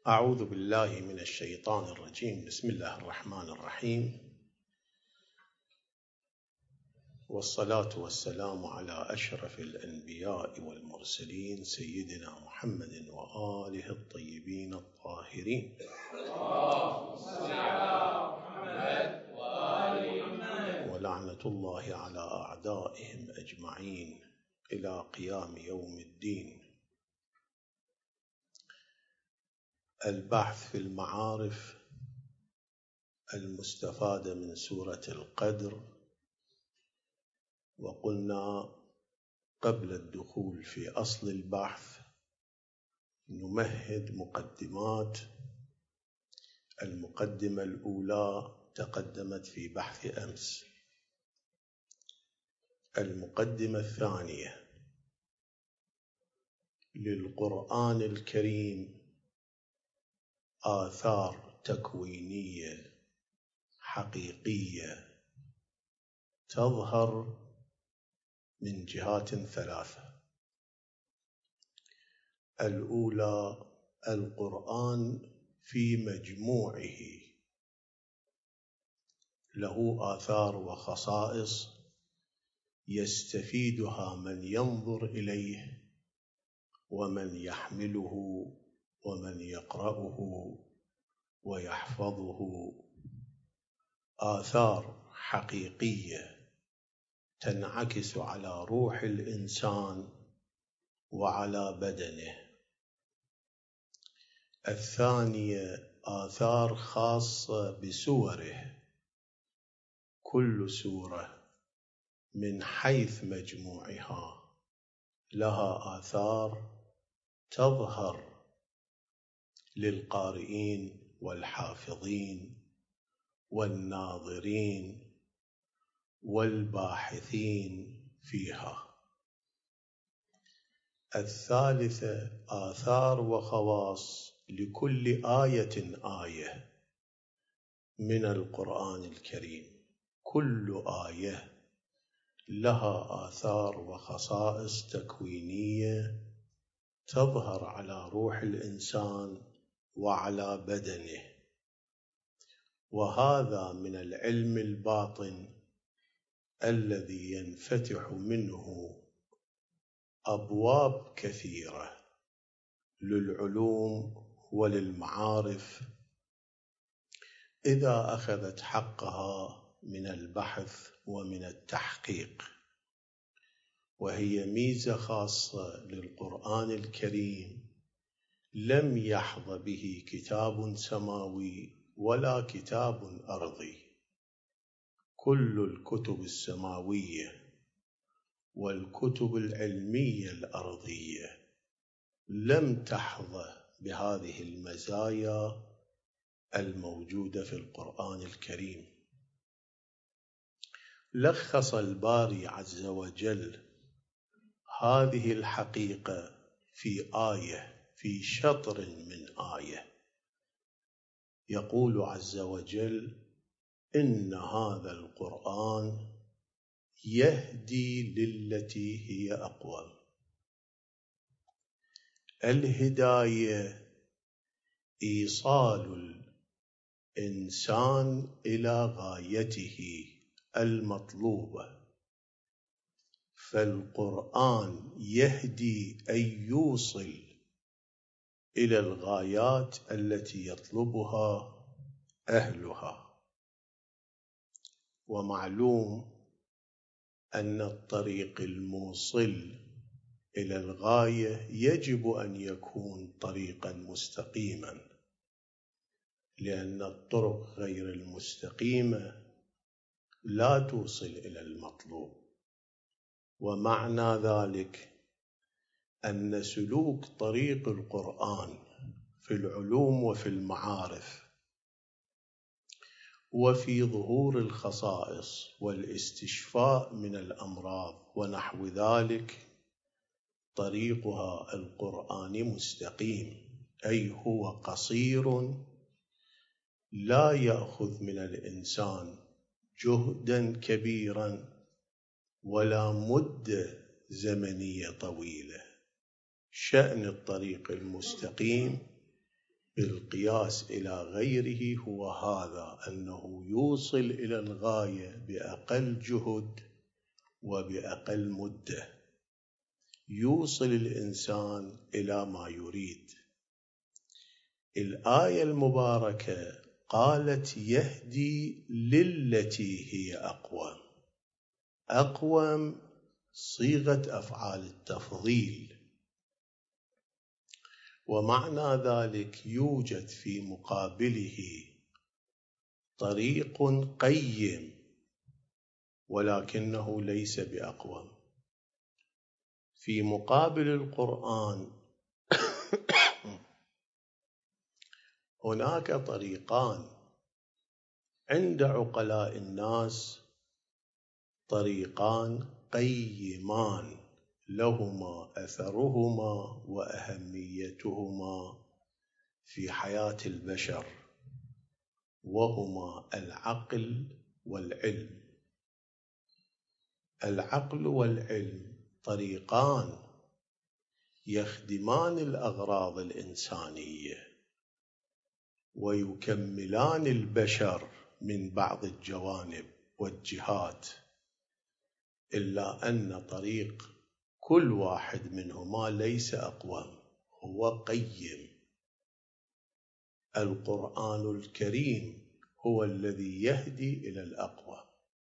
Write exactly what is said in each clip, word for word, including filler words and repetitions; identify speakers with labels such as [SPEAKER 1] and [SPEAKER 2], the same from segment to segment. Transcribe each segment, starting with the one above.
[SPEAKER 1] أعوذ بالله من الشيطان الرجيم. بسم الله الرحمن الرحيم، والصلاة والسلام على أشرف الأنبياء والمرسلين سيدنا محمد وآله الطيبين الطاهرين.
[SPEAKER 2] اللهم صل على محمد وآل محمد.
[SPEAKER 1] ولعنة الله على أعدائهم أجمعين إلى قيام يوم الدين. البحث في المعارف المستفادة من سورة القدر. وقلنا قبل الدخول في أصل البحث نمهد مقدمات. المقدمة الأولى تقدمت في بحث أمس. المقدمة الثانية: للقرآن الكريم آثار تكوينية حقيقية تظهر من جهات ثلاثة. الأولى: القرآن في مجموعه له آثار وخصائص يستفيدها من ينظر إليه ومن يحمله ومن يقرأه ويحفظه. آثار حقيقية تنعكس على روح الإنسان وعلى بدنه. الثانية: آثار خاصة بسوره. كل سورة من حيث مجموعها لها آثار تظهر للقارئين والحافظين والناظرين والباحثين فيها. الثالثة: آثار وخواص لكل آية آية من القرآن الكريم. كل آية لها آثار وخصائص تكوينية تظهر على روح الإنسان وعلى بدنه. وهذا من العلم الباطن الذي ينفتح منه أبواب كثيرة للعلوم وللمعارف إذا أخذت حقها من البحث ومن التحقيق. وهي ميزة خاصة للقرآن الكريم لم يحظ به كتاب سماوي ولا كتاب أرضي. كل الكتب السماوية والكتب العلمية الأرضية لم تحظى بهذه المزايا الموجودة في القرآن الكريم. لخص الباري عز وجل هذه الحقيقة في آية، في شطر من آية. يقول عز وجل: إن هذا القرآن يهدي للتي هي أقوم. الهداية إيصال الإنسان إلى غايته المطلوبة. فالقرآن يهدي أن يوصل إلى الغايات التي يطلبها أهلها. ومعلوم أن الطريق الموصل إلى الغاية يجب أن يكون طريقا مستقيما، لأن الطرق غير المستقيمة لا توصل إلى المطلوب. ومعنى ذلك أن سلوك طريق القرآن في العلوم وفي المعارف وفي ظهور الخصائص والاستشفاء من الأمراض ونحو ذلك طريقها القرآني مستقيم، أي هو قصير لا يأخذ من الإنسان جهدا كبيرا ولا مدة زمنية طويلة. شأن الطريق المستقيم بالقياس إلى غيره هو هذا، أنه يوصل إلى الغاية بأقل جهد وبأقل مدة، يوصل الإنسان إلى ما يريد. الآية المباركة قالت يهدي للتي هي أقوم. أقوم صيغة أفعال التفضيل، ومعنى ذلك يوجد في مقابله طريق قيم ولكنه ليس بأقوم. في مقابل القرآن هناك طريقان عند عقلاء الناس، طريقان قيمان لهما أثرهما وأهميتهما في حياة البشر، وهما العقل والعلم. العقل والعلم طريقان يخدمان الأغراض الإنسانية ويكملان البشر من بعض الجوانب والجهات، إلا أن طريق كل واحد منهما ليس أقوم، هو قيم. القرآن الكريم هو الذي يهدي إلى الأقوى.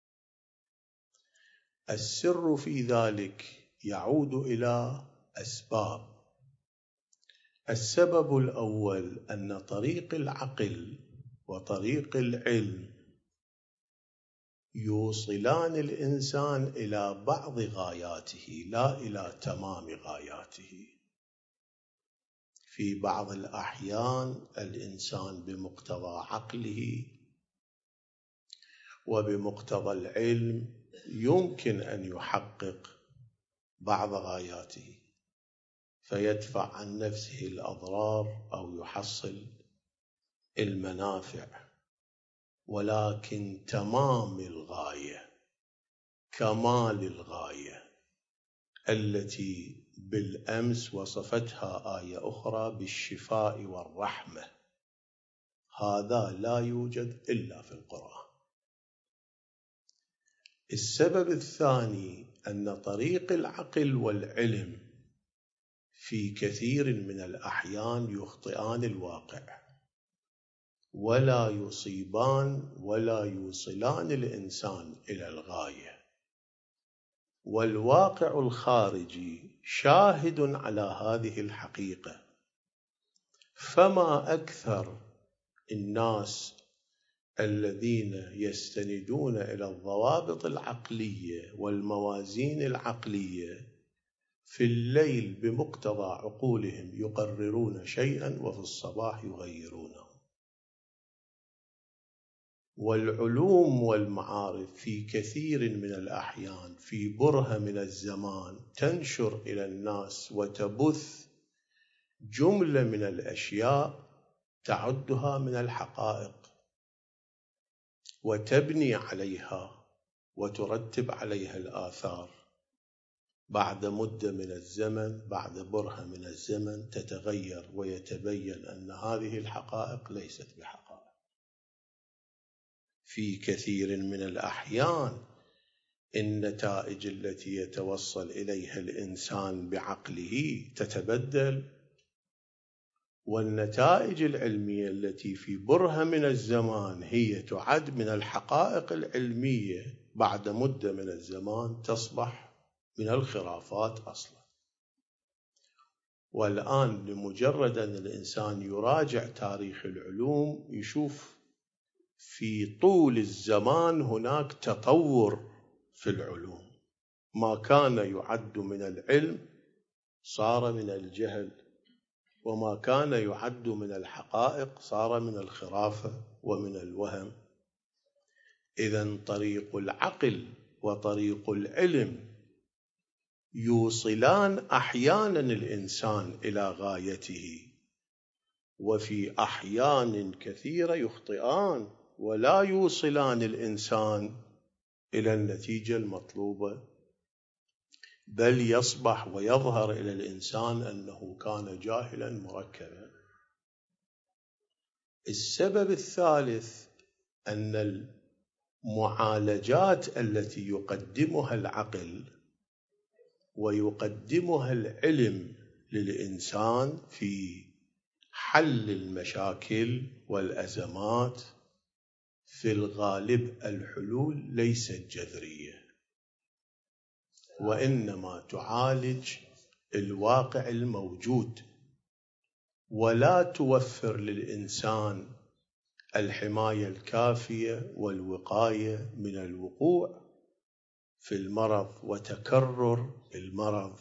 [SPEAKER 1] السر في ذلك يعود إلى أسباب. السبب الأول أن طريق العقل وطريق العلم يوصلان الإنسان إلى بعض غاياته لا إلى تمام غاياته. في بعض الأحيان الإنسان بمقتضى عقله وبمقتضى العلم يمكن أن يحقق بعض غاياته فيدفع عن نفسه الأضرار أو يحصل المنافع، ولكن تمام الغاية، كمال الغاية التي بالأمس وصفتها آية أخرى بالشفاء والرحمة، هذا لا يوجد إلا في القرآن. السبب الثاني أن طريق العقل والعلم في كثير من الأحيان يخطئان الواقع ولا يصيبان ولا يوصلان الإنسان إلى الغاية، والواقع الخارجي شاهد على هذه الحقيقة. فما أكثر الناس الذين يستندون إلى الضوابط العقلية والموازين العقلية في الليل بمقتضى عقولهم يقررون شيئا وفي الصباح يغيرونه. والعلوم والمعارف في كثير من الأحيان في برهة من الزمان تنشر إلى الناس وتبث جملة من الأشياء تعدها من الحقائق وتبني عليها وترتب عليها الآثار. بعد مدة من الزمن، بعد برهة من الزمن، تتغير ويتبين أن هذه الحقائق ليست بحقائق. في كثير من الأحيان النتائج التي يتوصل إليها الإنسان بعقله تتبدل، والنتائج العلمية التي في برهة من الزمان هي تعد من الحقائق العلمية بعد مدة من الزمان تصبح من الخرافات أصلا. والآن لمجرد أن الإنسان يراجع تاريخ العلوم يشوف في طول الزمان هناك تطور في العلوم، ما كان يعد من العلم صار من الجهل، وما كان يعد من الحقائق صار من الخرافة ومن الوهم. إذن طريق العقل وطريق العلم يوصلان أحيانا الإنسان إلى غايته، وفي أحيان كثيرة يخطئان ولا يوصلان الإنسان إلى النتيجة المطلوبة، بل يصبح ويظهر إلى الإنسان أنه كان جاهلا مركبا. السبب الثالث أن المعالجات التي يقدمها العقل ويقدمها العلم للإنسان في حل المشاكل والأزمات في الغالب الحلول ليست جذرية، وإنما تعالج الواقع الموجود، ولا توفر للإنسان الحماية الكافية والوقاية من الوقوع في المرض وتكرر المرض،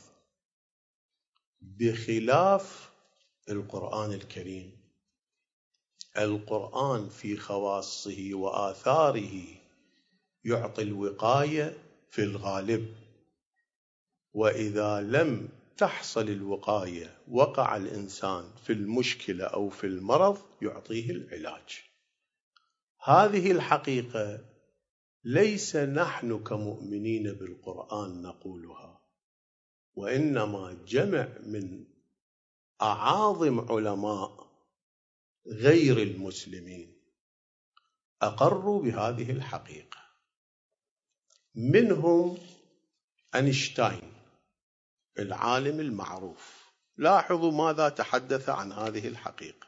[SPEAKER 1] بخلاف القرآن الكريم. القرآن في خواصه وآثاره يعطي الوقاية في الغالب، وإذا لم تحصل الوقاية وقع الإنسان في المشكلة أو في المرض يعطيه العلاج. هذه الحقيقة ليس نحن كمؤمنين بالقرآن نقولها، وإنما جمع من أعاظم علماء غير المسلمين أقروا بهذه الحقيقة، منهم أينشتاين العالم المعروف. لاحظوا ماذا تحدث عن هذه الحقيقة.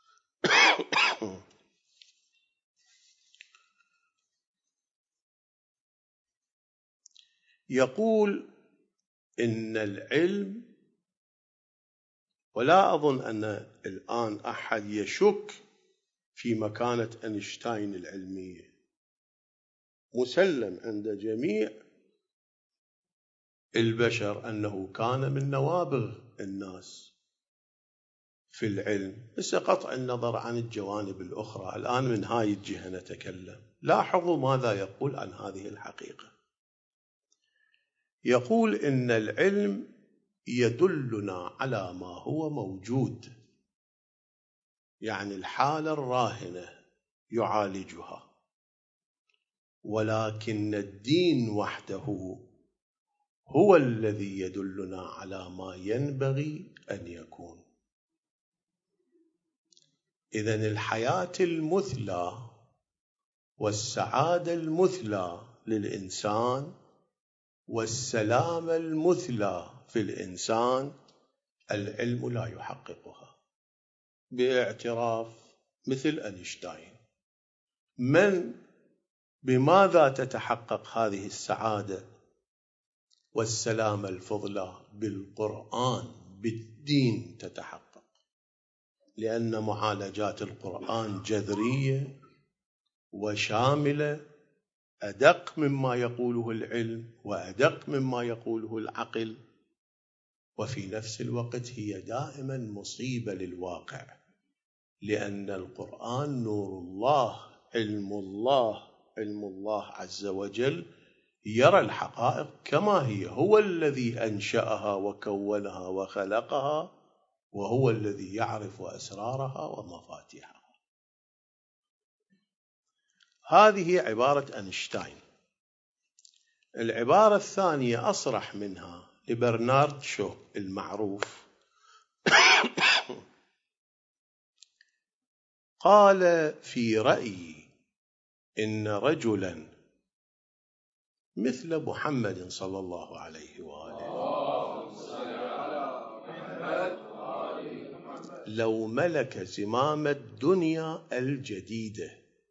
[SPEAKER 1] يقول إن العلم، ولا أظن أن الآن أحد يشك في مكانة أينشتاين العلمية، مسلم عند جميع البشر أنه كان من نوابغ الناس في العلم، بس قطع النظر عن الجوانب الأخرى. الآن من هاي الجهة نتكلم. لاحظوا ماذا يقول عن هذه الحقيقة. يقول إن العلم يدلنا على ما هو موجود، يعني الحالة الراهنة يعالجها، ولكن الدين وحده هو الذي يدلنا على ما ينبغي أن يكون. إذن الحياة المثلى والسعادة المثلى للإنسان والسلامة المثلى في الإنسان العلم لا يحققها، باعتراف مثل أينشتاين. من بماذا تتحقق هذه السعادة والسلامة الفضلى؟ بالقرآن، بالدين تتحقق، لأن معالجات القرآن جذرية وشاملة، أدق مما يقوله العلم وأدق مما يقوله العقل، وفي نفس الوقت هي دائما مصيبة للواقع، لأن القرآن نور الله، علم الله، علم الله عز وجل يرى الحقائق كما هي، هو الذي أنشأها وكونها وخلقها، وهو الذي يعرف أسرارها ومفاتيحها. هذه عبارة أينشتاين. العبارة الثانية أصرح منها لبرنارد شو المعروف. قال في رأيي إن رجلا مثل محمد صلى الله عليه وآله لو ملك زمام الدنيا الجديدة،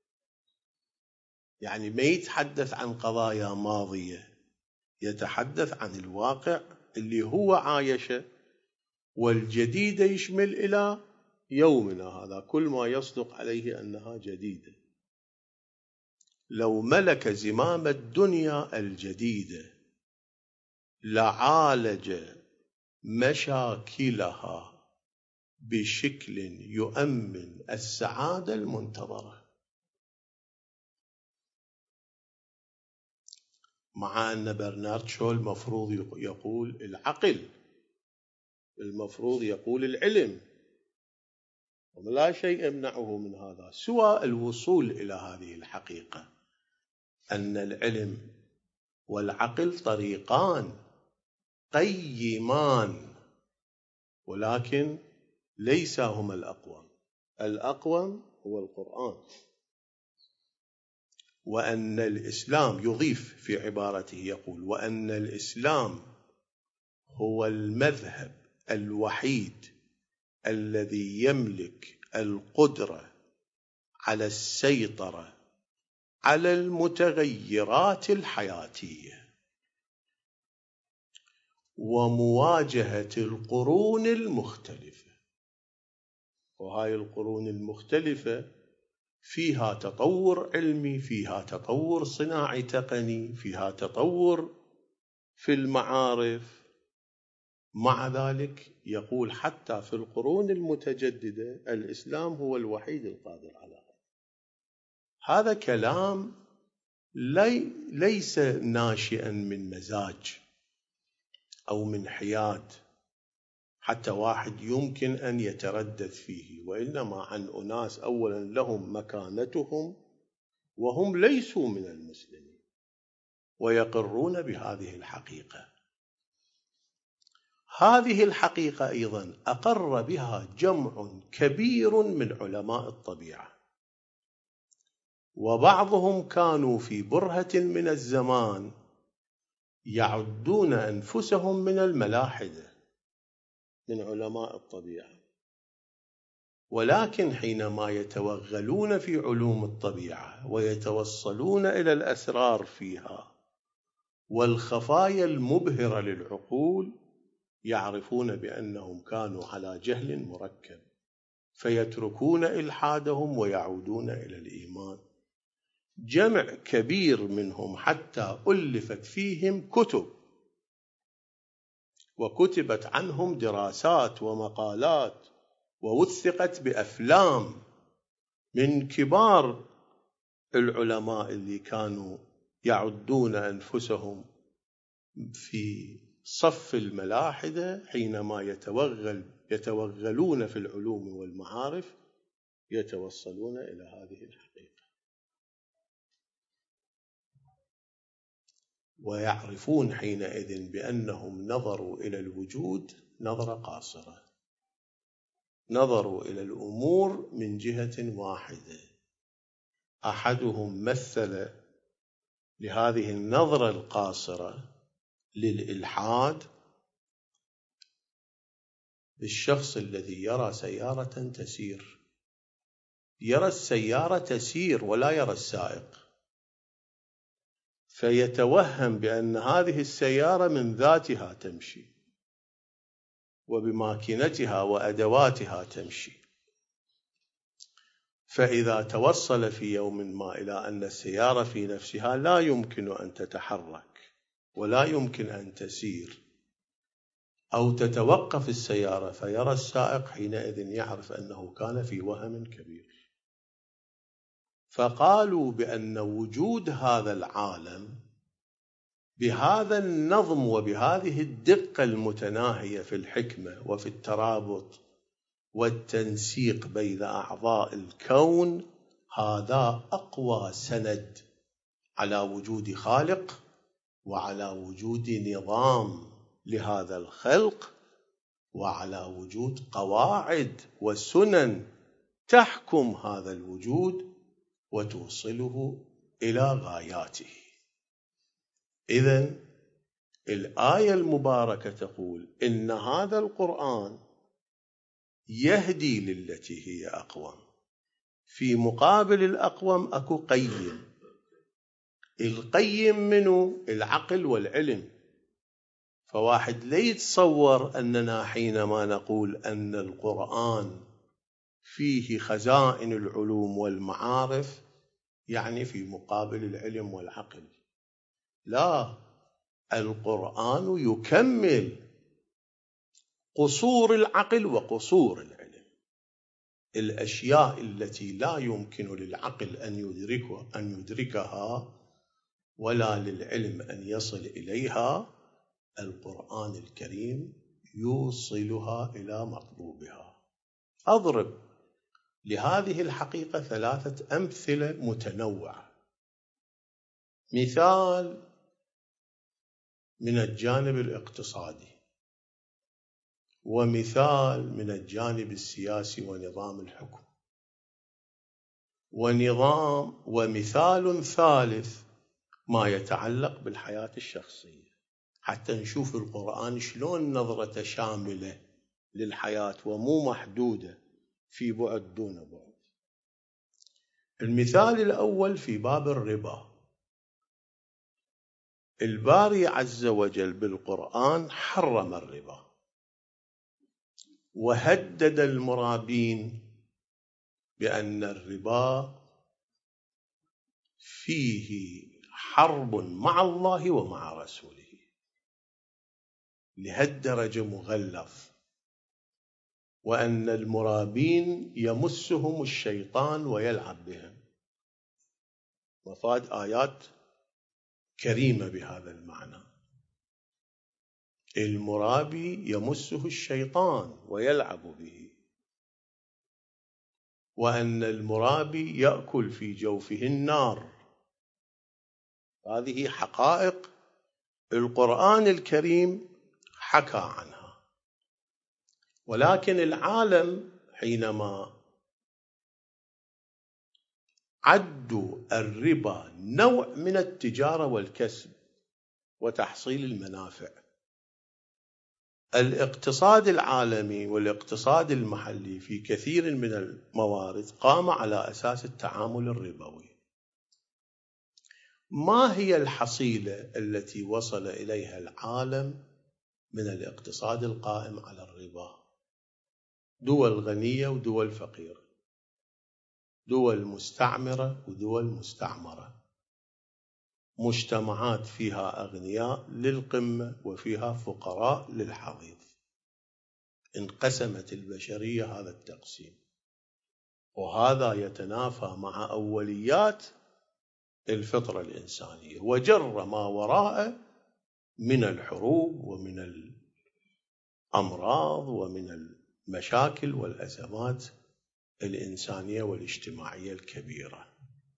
[SPEAKER 1] يعني ما يتحدث عن قضايا ماضية، يتحدث عن الواقع اللي هو عايشه، والجديدة يشمل إلى يومنا هذا كل ما يصدق عليه أنها جديدة. لو ملك زمام الدنيا الجديدة لعالج مشاكلها بشكل يؤمن السعادة المنتظرة، مع أن برنارد شو المفروض يقول العقل، المفروض يقول العلم، ولا شيء يمنعه من هذا سوى الوصول إلى هذه الحقيقة، أن العلم والعقل طريقان قيمان، ولكن ليس هما الأقوى. الأقوم هو القرآن، وأن الإسلام يضيف في عبارته يقول: وأن الإسلام هو المذهب الوحيد الذي يملك القدرة على السيطرة على المتغيرات الحياتية ومواجهة القرون المختلفة. وهاي القرون المختلفة فيها تطور علمي، فيها تطور صناعي تقني، فيها تطور في المعارف. مع ذلك يقول حتى في القرون المتجددة الإسلام هو الوحيد القادر على هذا. هذا كلام لي ليس ناشئا من مزاج أو من حياد حتى واحد يمكن أن يتردد فيه، وإنما عن أناس أولا لهم مكانتهم وهم ليسوا من المسلمين ويقرون بهذه الحقيقة. هذه الحقيقة أيضا أقر بها جمع كبير من علماء الطبيعة، وبعضهم كانوا في برهة من الزمان يعدون أنفسهم من الملاحدة من علماء الطبيعة، ولكن حينما يتوغلون في علوم الطبيعة ويتوصلون إلى الأسرار فيها والخفايا المبهرة للعقول يعرفون بأنهم كانوا على جهل مركب، فيتركون إلحادهم ويعودون إلى الإيمان. جمع كبير منهم حتى ألفت فيهم كتب وكتبت عنهم دراسات ومقالات ووثقت بأفلام من كبار العلماء اللي كانوا يعدون أنفسهم في صف الملاحدة حينما يتوغل يتوغلون في العلوم والمعارف يتوصلون إلى هذه الحقيقة، ويعرفون حينئذ بأنهم نظروا إلى الوجود نظرة قاصرة، نظروا إلى الأمور من جهة واحدة. أحدهم مثل لهذه النظرة القاصرة للإلحاد بالشخص الذي يرى سيارة تسير، يرى السيارة تسير ولا يرى السائق، فيتوهم بأن هذه السيارة من ذاتها تمشي وبماكينتها وأدواتها تمشي. فإذا توصل في يوم ما إلى أن السيارة في نفسها لا يمكن أن تتحرك ولا يمكن أن تسير أو تتوقف السيارة، فيرى السائق حينئذ يعرف أنه كان في وهم كبير. فقالوا بأن وجود هذا العالم بهذا النظم وبهذه الدقة المتناهية في الحكمة وفي الترابط والتنسيق بين أعضاء الكون، هذا أقوى سند على وجود خالق وعلى وجود نظام لهذا الخلق وعلى وجود قواعد وسنن تحكم هذا الوجود وتوصله إلى غاياته. إذن الآية المباركة تقول إن هذا القرآن يهدي للتي هي أقوم. في مقابل الأقوم أكو قيم. القيم منه العقل والعلم. فواحد لا يتصور أننا حينما نقول أن القرآن فيه خزائن العلوم والمعارف يعني في مقابل العلم والعقل. لا، القرآن يكمل قصور العقل وقصور العلم. الأشياء التي لا يمكن للعقل أن يدركها أن يدركها ولا للعلم أن يصل إليها، القرآن الكريم يوصلها إلى مطلوبها. أضرب لهذه الحقيقة ثلاثة أمثلة متنوعة. مثال من الجانب الاقتصادي، ومثال من الجانب السياسي ونظام الحكم، ونظام ومثال ثالث ما يتعلق بالحياة الشخصية، حتى نشوف القرآن شلون نظرة شاملة للحياة ومو محدودة في بعد دون بعد. المثال الأول في باب الربا. الباري عز وجل بالقرآن حرم الربا وهدد المرابين بأن الربا فيه حرب مع الله ومع رسوله لهالدرجة مغلظ، وأن المرابين يمسهم الشيطان ويلعب بهم. مفاد آيات كريمة بهذا المعنى. المرابي يمسه الشيطان ويلعب به، وأن المرابي يأكل في جوفه النار. هذه حقائق القرآن الكريم حكى عنها. ولكن العالم حينما عدوا الربا نوع من التجارة والكسب وتحصيل المنافع، الاقتصاد العالمي والاقتصاد المحلي في كثير من الموارد قام على أساس التعامل الربوي. ما هي الحصيلة التي وصل إليها العالم من الاقتصاد القائم على الربا؟ دول غنية ودول فقيرة، دول مستعمرة ودول مستعمرة، مجتمعات فيها أغنياء للقمة وفيها فقراء للحضيض. انقسمت البشرية هذا التقسيم، وهذا يتنافى مع أوليات الفطرة الإنسانية وجر ما وراءه من الحروب ومن الأمراض ومن المشاكل والأزمات الإنسانية والاجتماعية الكبيرة.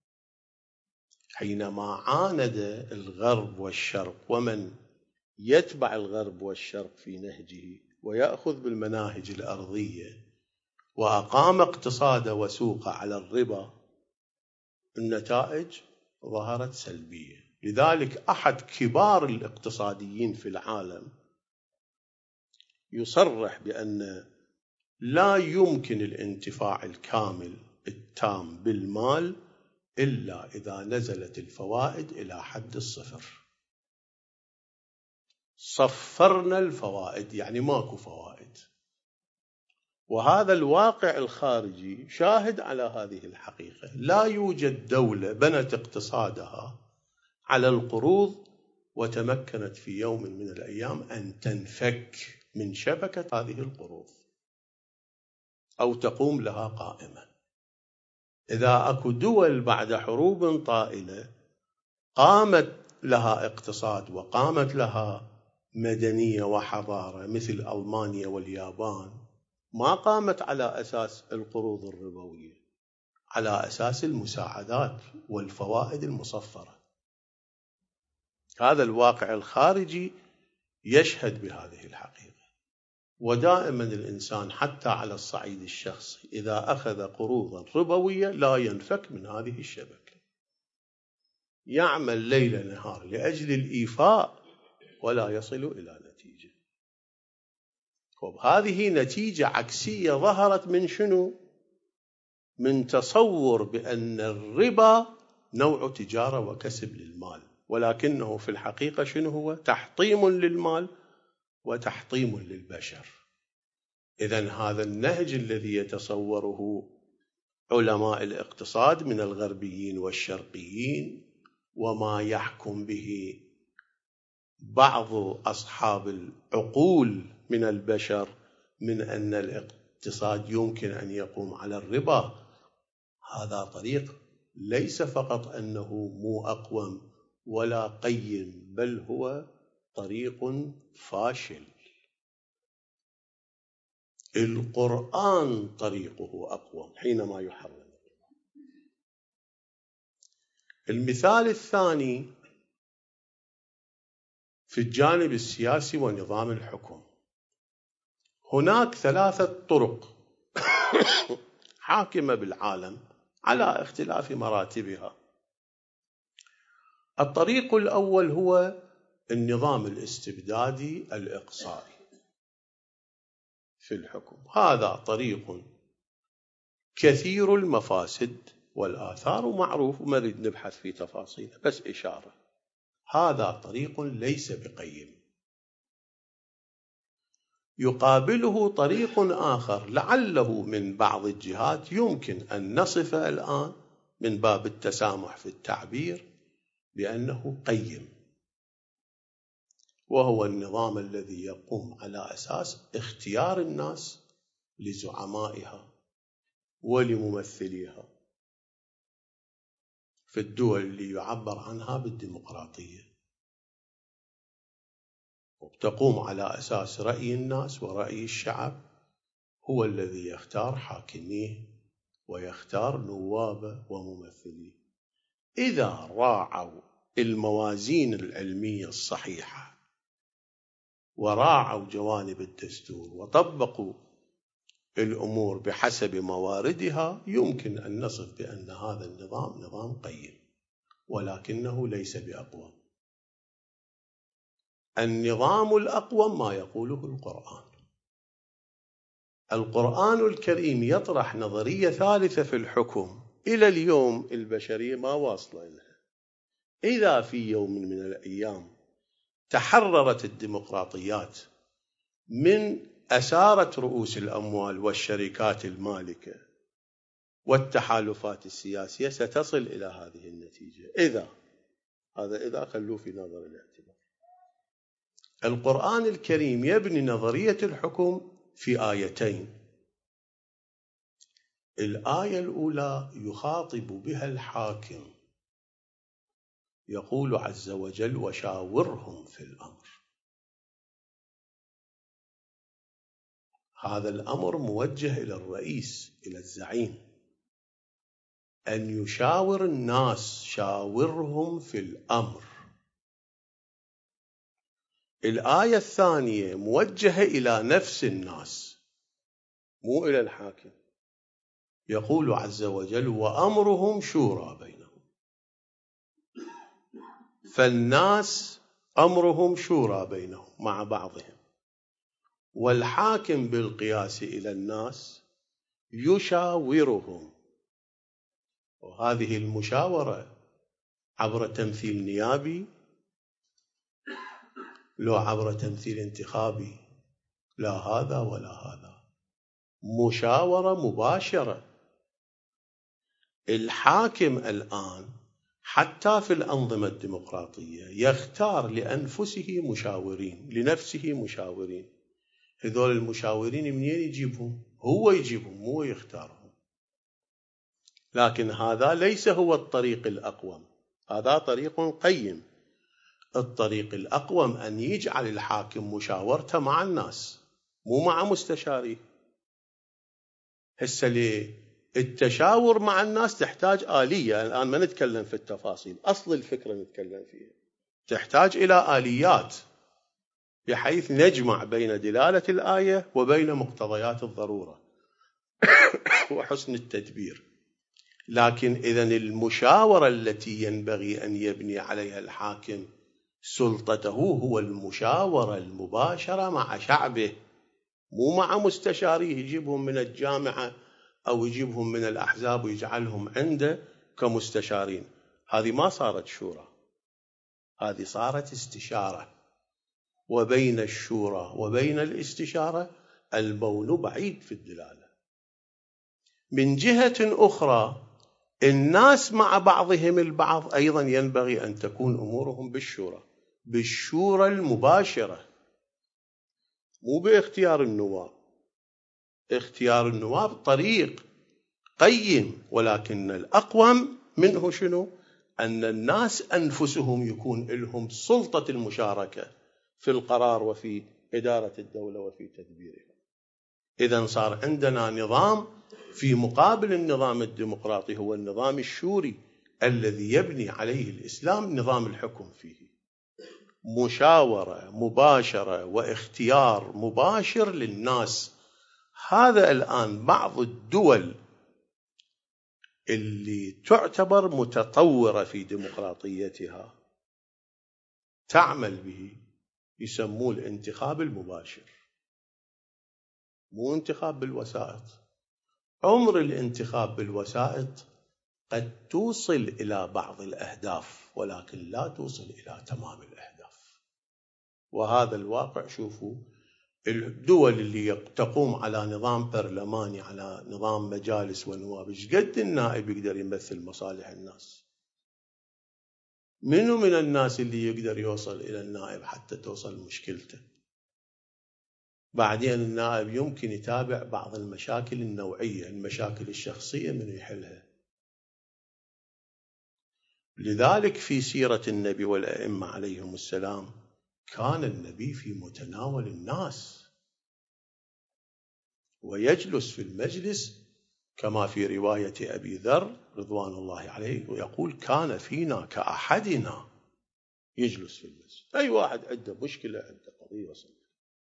[SPEAKER 1] حينما عاند الغرب والشرق ومن يتبع الغرب والشرق في نهجه ويأخذ بالمناهج الأرضية وأقام اقتصاده وسوقه على الربا، النتائج ظهرت سلبية. لذلك أحد كبار الاقتصاديين في العالم يصرح بأن لا يمكن الانتفاع الكامل التام بالمال إلا إذا نزلت الفوائد إلى حد الصفر. صفرنا الفوائد يعني ماكو فوائد. وهذا الواقع الخارجي شاهد على هذه الحقيقة. لا يوجد دولة بنت اقتصادها على القروض وتمكنت في يوم من الأيام أن تنفك من شبكة هذه القروض أو تقوم لها قائمة. إذا أكو دول بعد حروب طائلة قامت لها اقتصاد وقامت لها مدنية وحضارة مثل ألمانيا واليابان، ما قامت على أساس القروض الربوية، على أساس المساعدات والفوائد المصفرة. هذا الواقع الخارجي يشهد بهذه الحقيقة. ودائما الإنسان حتى على الصعيد الشخصي إذا أخذ قروضا ربوية لا ينفك من هذه الشبكة، يعمل ليل نهار لأجل الإيفاء ولا يصل إلى نتيجة. هذه نتيجة عكسية ظهرت من شنو؟ من تصور بأن الربا نوع تجارة وكسب للمال، ولكنه في الحقيقة شنو هو؟ تحطيم للمال وتحطيم للبشر. إذن هذا النهج الذي يتصوره علماء الاقتصاد من الغربيين والشرقيين وما يحكم به بعض أصحاب العقول من البشر من أن الاقتصاد يمكن أن يقوم على الربا، هذا طريق ليس فقط أنه مو أقوم ولا قيم، بل هو طريق فاشل. القرآن طريقه أقوم حينما يحرم. المثال الثاني في الجانب السياسي ونظام الحكم. هناك ثلاثة طرق حاكمة بالعالم على اختلاف مراتبها. الطريق الأول هو النظام الاستبدادي الإقصائي في الحكم. هذا طريق كثير المفاسد والآثار ومعروف، وما نريد نبحث في تفاصيله، بس إشارة. هذا طريق ليس بقيم. يقابله طريق آخر لعله من بعض الجهات يمكن أن نصف الآن من باب التسامح في التعبير بأنه قيم، وهو النظام الذي يقوم على أساس اختيار الناس لزعمائها ولممثليها في الدول اللي يعبر عنها بالديمقراطية، وتقوم على أساس رأي الناس ورأي الشعب، هو الذي يختار حاكميه ويختار نوابه وممثليه. إذا راعوا الموازين العلمية الصحيحة وراعوا جوانب الدستور وطبقوا الأمور بحسب مواردها، يمكن أن نصف بأن هذا النظام نظام قيم، ولكنه ليس بأقوم. النظام الأقوم ما يقوله القرآن. القرآن الكريم يطرح نظرية ثالثة في الحكم إلى اليوم البشرية ما واصلة لها. إذا في يوم من الأيام تحررت الديمقراطيات من أسارة رؤوس الأموال والشركات المالكة والتحالفات السياسية، ستصل إلى هذه النتيجة. إذا هذا إذا خلوه في نظر الاعتبار. القرآن الكريم يبني نظرية الحكم في آيتين. الآية الأولى يخاطب بها الحاكم، يقول عز وجل: وشاورهم في الأمر. هذا الأمر موجه إلى الرئيس، إلى الزعيم، أن يشاور الناس، شاورهم في الأمر. الآية الثانية موجهة إلى نفس الناس، مو إلى الحاكم. يقول عز وجل: وأمرهم شورى بينهم. فالناس أمرهم شورى بينهم مع بعضهم، والحاكم بالقياس إلى الناس يشاورهم. وهذه المشاورة عبر تمثيل نيابي لو عبر تمثيل انتخابي؟ لا هذا ولا هذا، مشاورة مباشرة. الحاكم الآن حتى في الأنظمة الديمقراطية يختار لأنفسه مشاورين، لنفسه مشاورين. هذول المشاورين منين يجيبهم؟ هو يجيبهم، مو يختارهم. لكن هذا ليس هو الطريق الأقوم، هذا طريق قيم. الطريق الأقوم أن يجعل الحاكم مشاورته مع الناس، مو مع مستشاريه. هسه ليه؟ التشاور مع الناس تحتاج آلية. الآن ما نتكلم في التفاصيل، أصل الفكرة نتكلم فيها. تحتاج إلى آليات بحيث نجمع بين دلالة الآية وبين مقتضيات الضرورة وحسن التدبير. لكن إذن المشاورة التي ينبغي أن يبني عليها الحاكم سلطته هو المشاورة المباشرة مع شعبه، مو مع مستشاريه يجيبهم من الجامعة أو يجيبهم من الأحزاب ويجعلهم عنده كمستشارين. هذه ما صارت شورى، هذه صارت استشارة. وبين الشورى وبين الاستشارة البون بعيد في الدلالة. من جهة أخرى الناس مع بعضهم البعض أيضا ينبغي أن تكون أمورهم بالشورى، بالشورى المباشرة، مو باختيار النواب. اختيار النواب طريق قيم، ولكن الأقوم منه شنو؟ أن الناس أنفسهم يكون لهم سلطة المشاركة في القرار وفي إدارة الدولة وفي تدبيرها. إذن صار عندنا نظام في مقابل النظام الديمقراطي، هو النظام الشوري الذي يبني عليه الإسلام نظام الحكم فيه. مشاورة مباشرة واختيار مباشر للناس. هذا الآن بعض الدول اللي تعتبر متطورة في ديمقراطيتها تعمل به يسموه الانتخاب المباشر، مو انتخاب بالوسائط. عمر الانتخاب بالوسائط قد توصل إلى بعض الأهداف ولكن لا توصل إلى تمام الأهداف، وهذا الواقع. شوفوا الدول اللي تقوم على نظام برلماني، على نظام مجالس ونواب، ايش قد النائب يقدر يمثل مصالح الناس؟ منو من الناس اللي يقدر يوصل إلى النائب حتى توصل مشكلته؟ بعدين النائب يمكن يتابع بعض المشاكل النوعية، المشاكل الشخصية من يحلها. لذلك في سيرة النبي والأئمة عليهم السلام كان النبي في متناول الناس ويجلس في المجلس كما في رواية أبي ذر رضوان الله عليه، ويقول كان فينا كأحدنا يجلس في المجلس. أي واحد عنده مشكلة، عنده قضية وصل.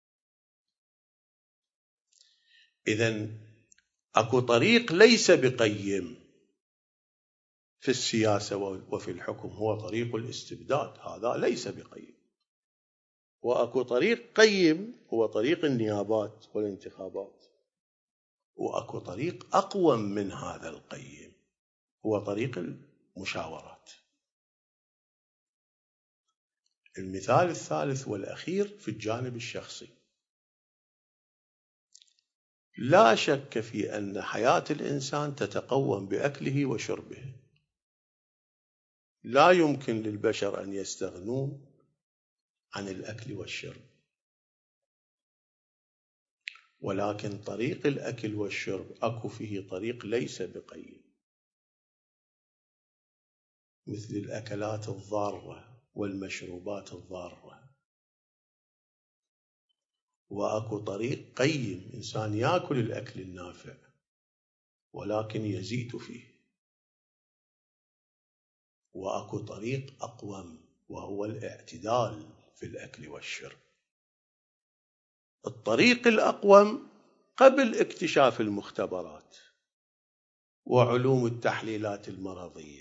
[SPEAKER 1] إذن أكو طريق ليس بقيم في السياسة وفي الحكم، هو طريق الاستبداد، هذا ليس بقيم. وأكو طريق قيم هو طريق النيابات والانتخابات، وأكو طريق أقوى من هذا القيم هو طريق المشاورات. المثال الثالث والأخير في الجانب الشخصي. لا شك في أن حياة الإنسان تتقوم بأكله وشربه، لا يمكن للبشر أن يستغنون عن الأكل والشرب، ولكن طريق الأكل والشرب أكو فيه طريق ليس بقيم، مثل الأكلات الضارة والمشروبات الضارة. وأكو طريق قيم، إنسان يأكل الأكل النافع ولكن يزيد فيه. وأكو طريق أقوم وهو الاعتدال في الأكل والشرب. الطريق الأقوم قبل اكتشاف المختبرات وعلوم التحليلات المرضية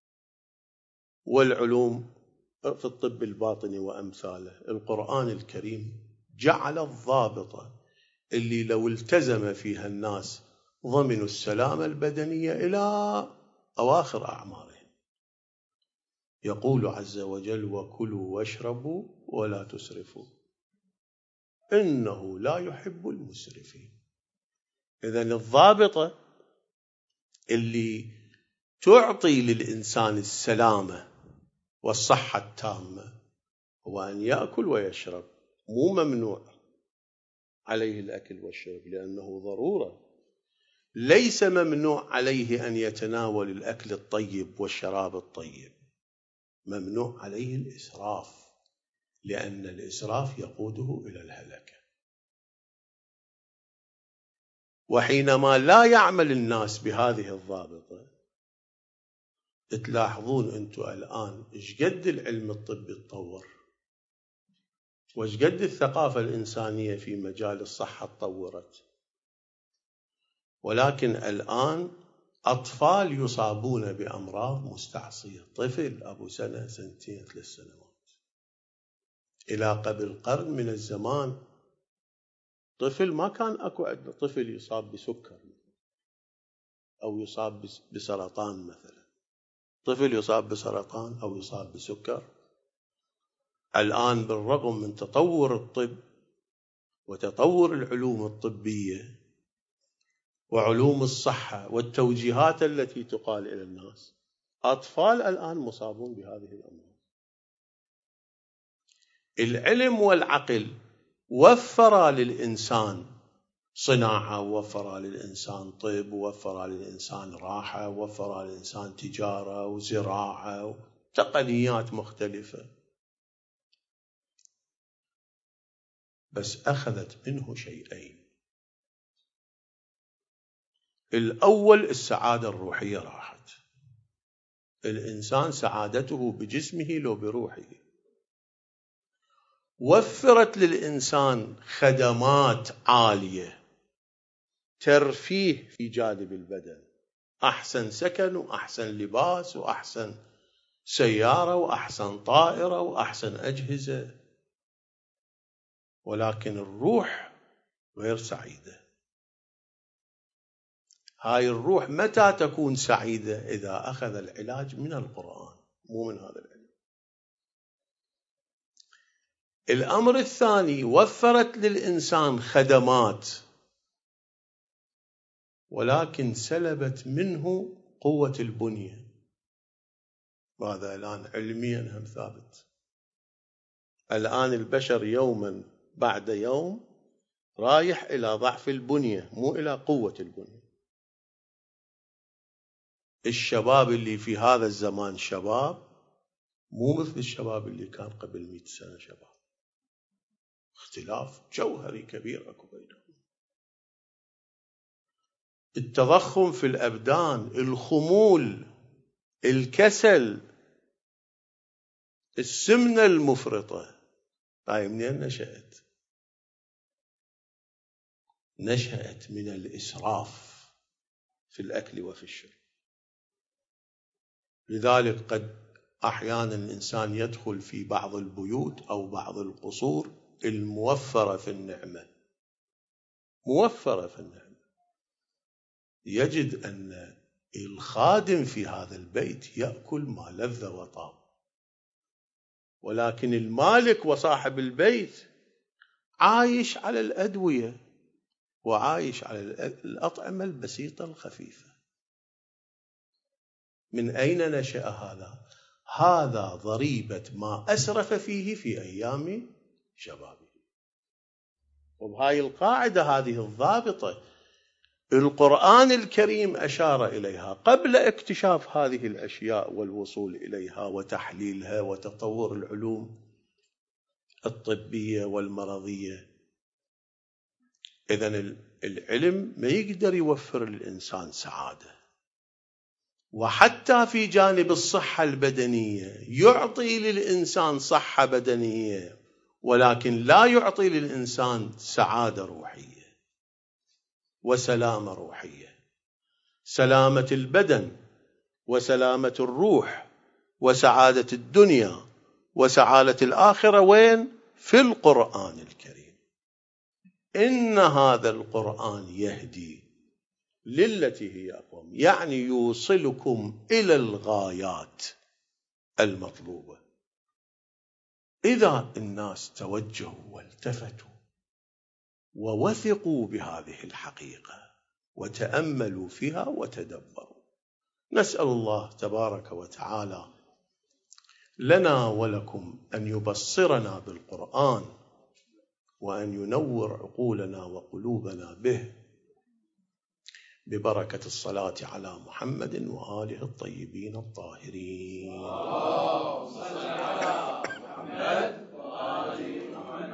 [SPEAKER 1] والعلوم في الطب الباطني وأمثاله، القرآن الكريم جعل الضابطة اللي لو التزم فيها الناس ضمنوا السلامة البدنية إلى أواخر أعمارهم. يقول عز وجل وكلوا واشربوا ولا تسرفوا إنه لا يحب المسرفين. إذن الضابطة اللي تعطي للإنسان السلامة والصحة التامة هو أن يأكل ويشرب، مو ممنوع عليه الأكل والشرب لأنه ضرورة. ليس ممنوع عليه أن يتناول الأكل الطيب والشراب الطيب، ممنوع عليه الإسراف، لأن الإسراف يقوده إلى الهلكة. وحينما لا يعمل الناس بهذه الضابطة، تلاحظون أنتم الآن إيش قد العلم الطبي تطور، وإيش قد الثقافة الإنسانية في مجال الصحة تطورت، ولكن الآن أطفال يصابون بأمراض مستعصية. طفل أبو سنة سنتين ثلاث سنوات، إلى قبل قرن من الزمان طفل ما كان أكو عندنا طفل يصاب بسكر أو يصاب بسرطان مثلا، طفل يصاب بسرطان أو يصاب بسكر. الآن بالرغم من تطور الطب وتطور العلوم الطبية وعلوم الصحة والتوجيهات التي تقال إلى الناس، أطفال الآن مصابون بهذه الأمراض. العلم والعقل وفر للإنسان صناعة، ووفر للإنسان طب، ووفر للإنسان راحة، ووفر للإنسان تجارة وزراعة وتقنيات مختلفة، بس أخذت منه شيئين. الأول السعادة الروحية راحت، الإنسان سعادته بجسمه لو بروحه. وفرت للإنسان خدمات عالية، ترفيه في جانب البدن، أحسن سكن وأحسن لباس وأحسن سيارة وأحسن طائرة وأحسن أجهزة، ولكن الروح غير سعيدة. هاي الروح متى تكون سعيدة؟ إذا أخذ العلاج من القرآن، مو من هذا العلم. الأمر الثاني، وفرت للإنسان خدمات ولكن سلبت منه قوة البنية، وهذا الآن علميا هم ثابت. الآن البشر يوما بعد يوم رايح إلى ضعف البنية، مو إلى قوة البنية. الشباب اللي في هذا الزمان شباب مو مثل الشباب اللي كان قبل مئة سنة شباب، اختلاف جوهري كبير أكو بينهم. التضخم في الأبدان، الخمول، الكسل، السمنة المفرطة، هاي منين نشأت؟ نشأت من الإسراف في الأكل وفي الشرب. لذلك قد أحيانا الإنسان يدخل في بعض البيوت أو بعض القصور الموفرة في النعمة، موفرة في النعمة، يجد أن الخادم في هذا البيت يأكل ما لذ وطاب، ولكن المالك وصاحب البيت عايش على الأدوية وعايش على الأطعمة البسيطة الخفيفة. من أين نشأ هذا؟ هذا ضريبة ما أسرف فيه في أيام شبابه. وبهاي القاعدة هذه الضابطة القرآن الكريم أشار إليها قبل اكتشاف هذه الأشياء والوصول إليها وتحليلها وتطور العلوم الطبية والمرضية. إذن العلم ما يقدر يوفر للإنسان سعادة، وحتى في جانب الصحة البدنية يعطي للإنسان صحة بدنية، ولكن لا يعطي للإنسان سعادة روحية وسلامة روحية. سلامة البدن وسلامة الروح وسعادة الدنيا وسعادة الآخرة وين؟ في القرآن الكريم. إن هذا القرآن يهدي للتي هي أقوم، يعني يوصلكم إلى الغايات المطلوبة. إذا الناس توجهوا والتفتوا ووثقوا بهذه الحقيقة وتأملوا فيها وتدبروا. نسأل الله تبارك وتعالى لنا ولكم أن يبصرنا بالقرآن وأن ينور عقولنا وقلوبنا به، ببركة الصلاة على محمد وآله الطيبين الطاهرين.
[SPEAKER 2] اللهم صل على محمد